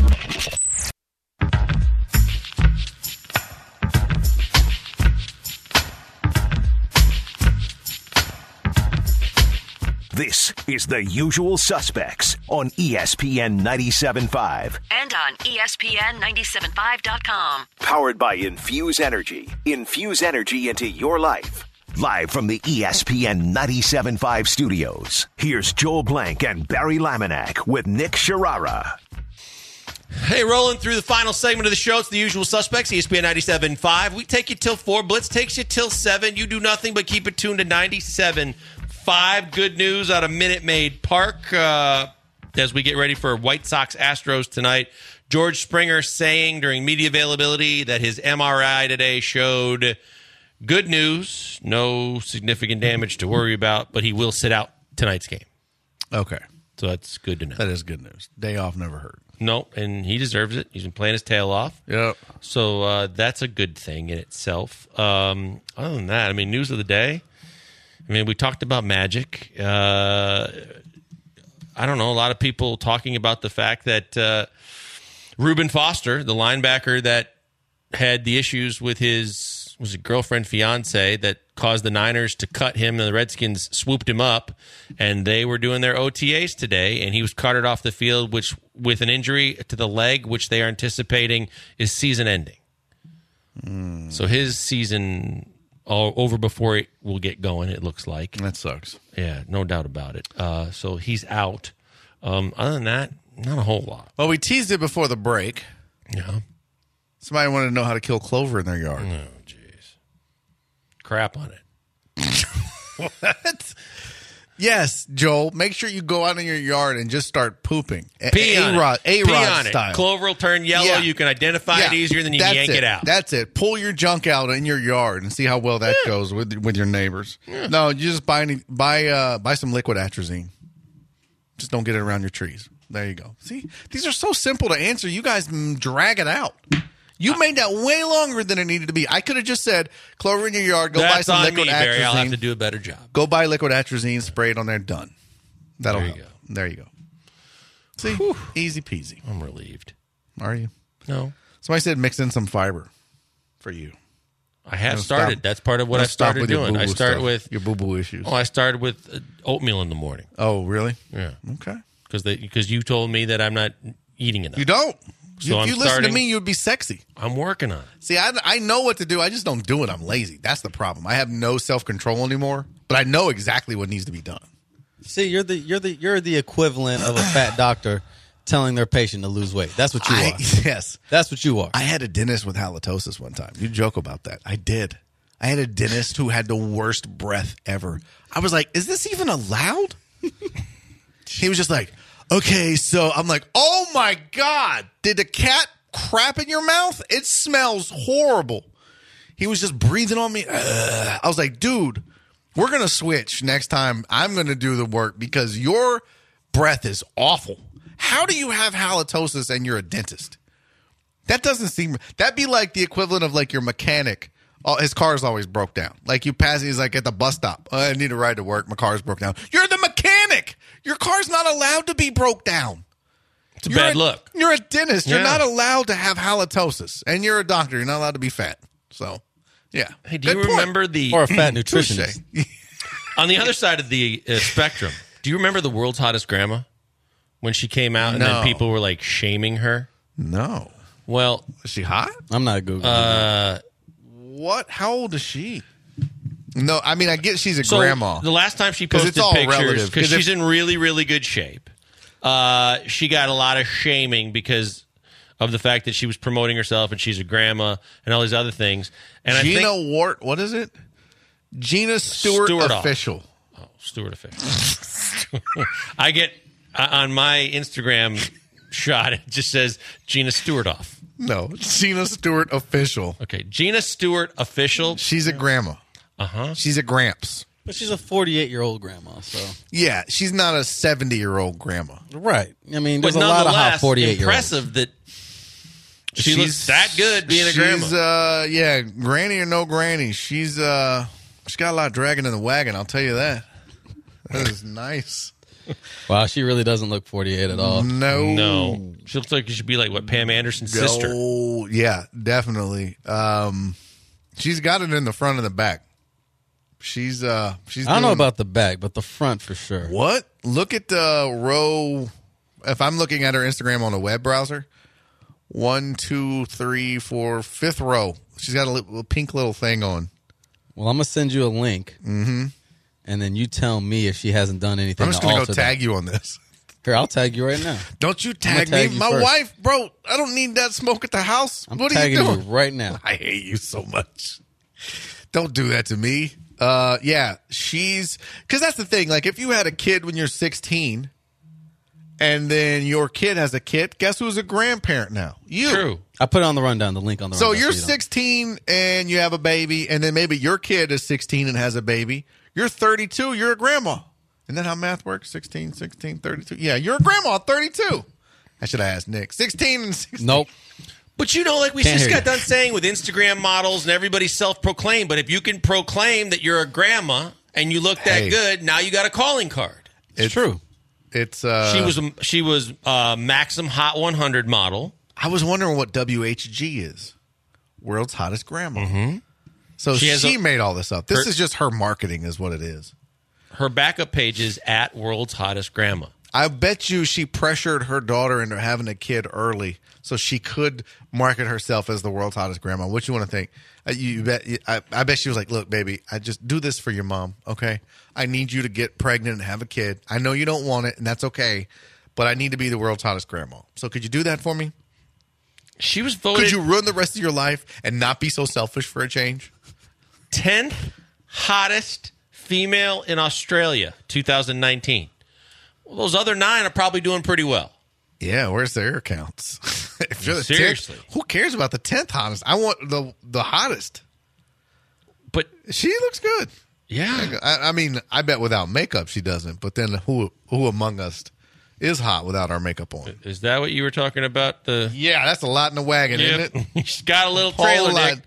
This is The Usual Suspects on E S P N ninety-seven point five. And on E S P N ninety-seven point five dot com. Powered by Infuse Energy. Infuse energy into your life. Live from the E S P N ninety-seven point five studios, here's Joel Blank and Barry Laminack with Nick Sharara. Hey, rolling through the final segment of the show. It's the usual suspects, E S P N ninety-seven point five. We take you till four. Blitz takes you till seven. You do nothing but keep it tuned to ninety-seven point five. Good news out of Minute Maid Park uh, as we get ready for White Sox Astros tonight. George Springer saying during media availability that his M R I today showed good news. No significant damage to worry about, but he will sit out tonight's game. Okay. So that's good to know. That is good news. Day off never hurt. No, and he deserves it. He's been playing his tail off. Yep. So uh, that's a good thing in itself. Um, other than that, I mean, news of the day. I mean, we talked about Magic. Uh, I don't know. A lot of people talking about the fact that uh, Reuben Foster, the linebacker that had the issues with his was it girlfriend, fiance, that caused the Niners to cut him, and the Redskins swooped him up, and they were doing their O T As today, and he was carted off the field, which with an injury to the leg, which they are anticipating is season-ending. Mm. So his season all over before it will get going, it looks like. That sucks. Yeah, no doubt about it. Uh, so he's out. Um, other than that, not a whole lot. Well, we teased it before the break. Yeah. Somebody wanted to know how to kill clover in their yard. Oh, jeez. Crap on it. What? Yes, Joel. Make sure you go out in your yard and just start pooping. Pee on A-Rod, it. A-Rod Pee on style. it. Clover will turn yellow. Yeah. You can identify Yeah. it easier than you That's yank it. it out. That's it. Pull your junk out in your yard and see how well that Yeah. goes with with your neighbors. Yeah. No, you just buy any, buy uh, buy some liquid atrazine. Just don't get it around your trees. There you go. See, these are so simple to answer. You guys mm, drag it out. You made that way longer than it needed to be. I could have just said, clover in your yard, go That's buy some on liquid me, atrazine. Barry. I'll have to do a better job. Go buy liquid atrazine, spray it on there, done. That'll There you help. go. There you go. See, Whew. easy peasy. I'm relieved. Are you? No. Somebody said mix in some fiber for you. I have Gonna started. stop- That's part of what gonna I started stop with your doing. I boo-boo start stuff, with your boo-boo issues. Oh, I started with uh, oatmeal in the morning. Oh, really? Yeah. Okay. Because because you told me that I'm not eating enough. You don't. So you, I'm you listen starting- to me, you would be sexy. I'm working on it. See, I, I know what to do. I just don't do it. I'm lazy. That's the problem. I have no self-control anymore, but I know exactly what needs to be done. See, you're the you're the you're the equivalent of a fat doctor telling their patient to lose weight. That's what you I, are. yes. That's what you are. I had a dentist with halitosis one time. You joke about that. I did. I had a dentist who had the worst breath ever. I was like, is this even allowed? He was just like, okay, so I'm like, oh my God, did the cat crap in your mouth? It smells horrible. He was just breathing on me. Ugh. I was like, dude, we're going to switch next time. I'm going to do the work because your breath is awful. How do you have halitosis and you're a dentist? That doesn't seem, that'd be like the equivalent of like your mechanic. Oh, his car's always broke down. Like you pass, he's like at the bus stop. Oh, I need a ride to work. My car's broke down. You're the mechanic. Your car's not allowed to be broke down. It's a You're bad a, look. You're a dentist. You're Yeah. not allowed to have halitosis. And you're a doctor. You're not allowed to be fat. So, yeah. Hey, do Good you point. remember the Or a fat nutritionist. Touche. on the other side of the uh, spectrum? Do you remember the world's hottest grandma when she came out and No. then people were like shaming her? No. Well, Is she hot? I'm not Googling. uh, What? How old is she? No, I mean, I get she's a so grandma. the last time she 'Cause posted it's all pictures relative. because 'Cause if- she's in really really good shape. Uh, she got a lot of shaming because of the fact that she was promoting herself and she's a grandma and all these other things. And Gina I think Wart, what is it? Gina Stewart, Stewart off. official. oh, Stuart official. I get uh, on my Instagram shot. It just says Gina Stewart off. No, Gina Stewart official. Okay, Gina Stewart official. She's a grandma. Uh huh. She's a gramps. but she's a forty-eight-year-old grandma, so Yeah, she's not a seventy-year-old grandma. right. I mean, But there's a lot of hot nonetheless, forty-eight-year-olds. impressive that she She's looks that good being a grandma. She's, uh, yeah, granny or no granny. She's, uh, she's got a lot of dragging in the wagon. I'll tell you that. That is nice. Wow, she really doesn't look forty-eight at all. No, No, she looks like she should be like what Pam Anderson's sister. Oh, yeah, definitely. Um, she's got it in the front and the back. She's, uh, she's. I don't know doing- about the back, but the front for sure. what. Look at the row. If I'm looking at her Instagram on a web browser, one, two, three, four, fifth row. She's got a little pink little thing on. Well, I'm gonna send you a link, mm-hmm. and then you tell me if she hasn't done anything. I'm just to gonna go alter tag you on this. Here, I'll tag you right now. Don't you tag, tag me. you My first. wife, bro, I don't need that smoke at the house. I'm what are tagging you you doing? right now. I hate you so much. Don't do that to me. Uh, yeah, she's because that's the thing. Like, if you had a kid when you're sixteen, and then your kid has a kid, guess who's a grandparent now? You. True. I put it on the rundown, the link on the So rundown. you're you don't- sixteen and you have a baby, and then maybe your kid is sixteen and has a baby. You're thirty-two. You're a grandma. Isn't that how math works? sixteen, sixteen, thirty-two. Yeah, you're a grandma, thirty-two. I should have asked Nick. sixteen and sixteen. Nope. But you know, like we Can't just hear got you. done saying with Instagram models and everybody's self-proclaimed, but if you can proclaim that you're a grandma and you look that Hey. good, now you got a calling card. It's true. It's uh, She was a, she was a Maxim Hot one hundred model. I was wondering what W H G is. World's hottest grandma. Mm-hmm. So She she, has a- made all this up. This her- is just her marketing, is what it is. Her backup page is at World's Hottest Grandma. I bet you she pressured her daughter into having a kid early so she could market herself as the world's hottest grandma. What you want to think? Uh, you bet. I, I bet she was like, "Look, baby, I just do this for your mom, okay? I need you to get pregnant and have a kid. I know you don't want it, and that's okay, but I need to be the world's hottest grandma. So could you do that for me? She was voted Could you ruin the rest of your life and not be so selfish for a change?" tenth hottest female in Australia, two thousand nineteen. Well, those other nine are probably doing pretty well. Yeah, where's their accounts? If you're the Seriously. tenth, who cares about the tenth hottest? I want the the hottest. But She looks good. yeah, I, I mean, I bet without makeup she doesn't. But then who who among us is hot without our makeup on? is that what you were talking about? The Yeah, that's a lot in the wagon, isn't it? She's got a little trailer, Whole lot, Nick.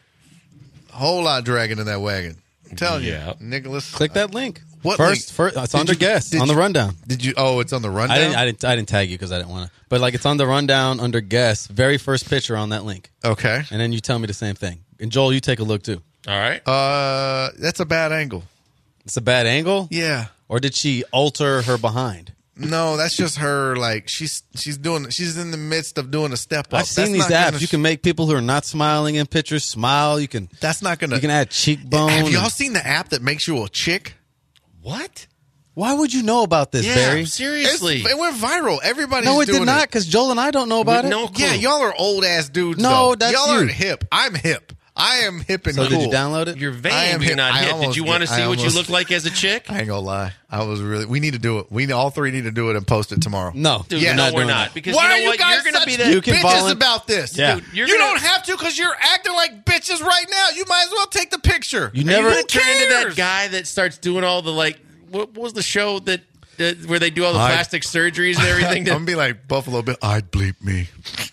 whole lot dragging in that wagon. I'm telling Yeah. you, Nicholas. Click that link. What first? link? First, it's Did under you- guest did on the you- rundown. Did you? Oh, it's on the rundown. I didn't. I didn't. I didn't tag you because I didn't want to. But like, it's on the rundown under guest. Very first picture on that link, Okay. and then you tell me the same thing. And Joel, you take a look too. All right. Uh, that's a bad angle. It's a bad angle. Yeah. Or did she alter her behind? No, that's just her. Like she's she's doing. She's in the midst of doing a step up. I've seen That's these not apps. gonna You sh- can make people who are not smiling in pictures smile. You can. That's not gonna. You can add cheekbone. Have y'all and- seen the app that makes you a chick? What? Why would you know about this, Yeah, Barry? seriously. It's- it went viral. Everybody's No, it doing did not. Because Joel and I don't know about With it. no clue. Yeah, y'all are old ass dudes. No, though. that's y'all you. aren't hip. I'm hip. I am hip and So cool. did you download it? You're I vain, am but you're hip. not I hip. Did almost you want to did. see I what you almost- look like as a chick? I ain't gonna lie. I was really. We need to do it. We all three need to do it and post it tomorrow. No, Dude, Yeah, no, not we're doing not. that. Because Why you know are you what? guys You're going to such be that. You can bitches volun- about this? Yeah. Dude, you're you gonna- don't have to because you're acting like bitches right now. You might as well take the picture. You Are never. you going to turn into that cares? guy that starts doing all the, like, what was the show that, that where they do all the I- plastic surgeries and everything? I'm That, gonna be like Buffalo Bill. I'd bleep me.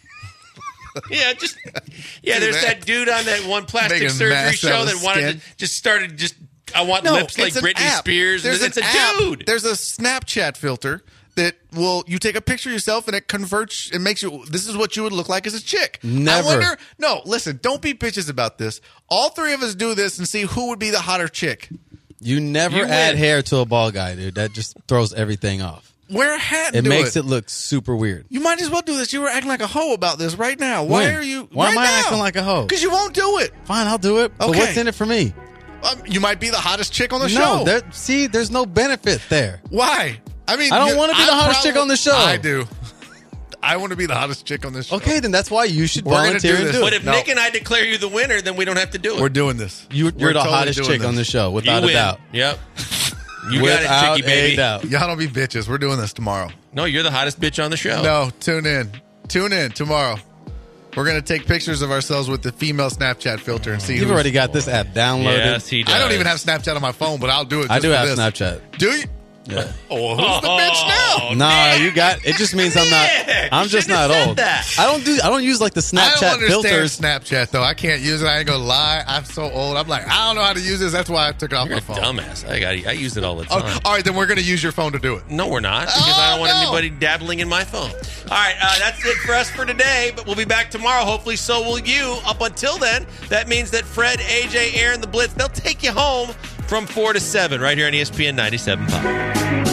yeah, just yeah. Do There's that. that dude on that one plastic Making surgery masks out show of that wanted skin. to just started just. I want No, lips like it's an Britney app. Spears. There's it's an a app. dude. There's a Snapchat filter that will you take a picture of yourself and it converts. It makes you. This is what you would look like as a chick. Never. I wonder. No, listen. Don't be bitches about this. All three of us do this and see who would be the hotter chick. You never You add win. hair to a bald guy, dude. That just throws everything off. Wear a hat. And It do makes it. it look super weird. You might as well do this. You were acting like a hoe about this right now. Why When? are you? Why am right I now? acting like a hoe? Because you won't do it. Fine, I'll do it. But Okay. what's in it for me? Um, you might be the hottest chick on the no, show. there, see, there's no benefit there. Why? I mean, I don't you- wanna be the I hottest probably- chick on the show. I do. I want to be the hottest chick on this show. Okay, then that's why you should We're gonna volunteer do and this. do But it. if No. Nick and I declare you the winner, then we don't have to do it. We're doing this. You, We're you're the totally hottest doing chick this. on the show, you without a win. doubt. Yep. You without got it, Chicky a baby. doubt. Y'all don't be bitches. We're doing this tomorrow. No, you're the hottest bitch on the show. No, tune in. Tune in tomorrow. We're going to take pictures of ourselves with the female Snapchat filter and see You've who's- already got this app downloaded. Yes, he does. I don't even have Snapchat on my phone, but I'll do it. I just do for have this. Snapchat. Do you? Yeah. Oh, who's the bitch now? Oh, Nah, Nick. you got it. Just means I'm not. Nick, I'm you just shouldn't not have said old. that. I don't do. I don't use like the I don't Snapchat understand filters. Snapchat though. I can't use it. I ain't gonna lie. I'm so old. I'm like, I don't know how to use this. That's why I took it off You're my a phone. dumbass. I got. I use it all the Oh, time. all right, then we're gonna use your phone to do it. No, we're not, because I don't Oh, want no. anybody dabbling in my phone. All right, uh, that's it for us for today, but we'll be back tomorrow. Hopefully, so will you. Up until then, that means that Fred, A J, Aaron, the Blitz, they'll take you home from four to seven right here on E S P N ninety-seven point five.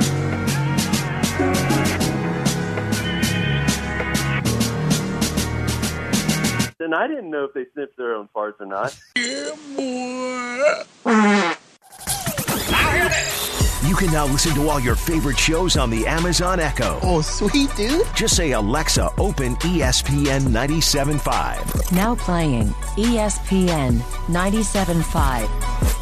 And I didn't know if they sniffed their own farts or not. You You can now listen to all your favorite shows on the Amazon Echo. Oh, sweet, dude. Just say, Alexa, open E S P N ninety-seven point five. Now playing E S P N ninety-seven point five.